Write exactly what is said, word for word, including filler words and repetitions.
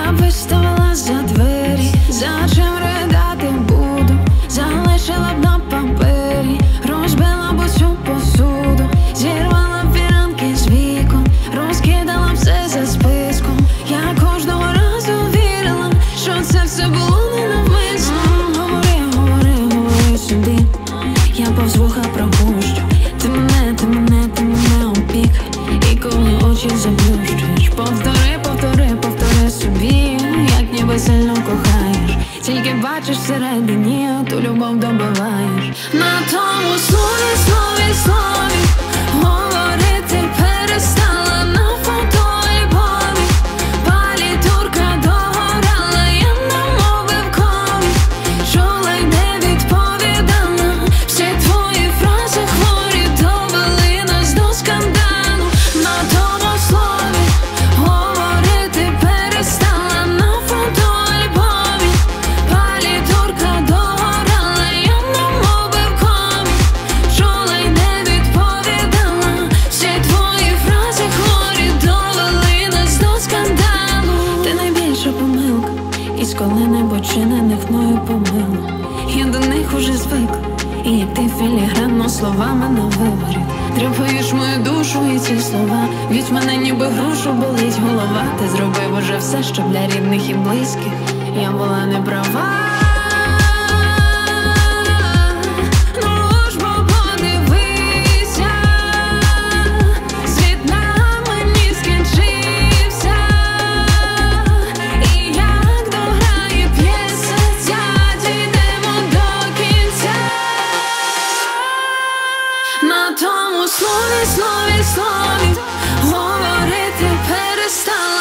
Я виставила за двері, за чим ридати буду. Залишила б на папері, розбила б усю посуду. Зірвала б фіранки з вікон, розкидала б все за списком. Я кожного разу вірила, що це все було ненавмисно. Говори, говори, говори собі, я повз вуха пропущу. Ти мене, ти мене, ти мене опік. І коли очі заплющуєш, повтори, повтори, повтори собі, як ніби сильно кохаєш. Тільки бачиш всередині, ту любов добиваєш. На тому слові, слові, слові говорити перестала, на фотоальбомі палітурка догорала. Я немов би в комі чула й не відповідала. Всі твої фрази хворі довели нас до скандалу. На тому слові говорити перестала, на фотоальбомі палітурка догорала. Я немов би в комі чула й не відповідала. Всі твої фрази хворі довели нас до скандалу. Ти найбільша помилка із коли-небудь чинених мною помилок. Я до них уже звикла, і як ти філігранно словами на виборі тріпаєш мою душу, і ці слова б'ють мене ніби грушу, болить голова. Ти зробив уже все, щоб для рідних і близьких я була не права. Ну ж бо подивися, світ на мені скінчився. І як дограє п'єса ця, дійдемо до кінця. На тому слові, слові, слові говорити перестала.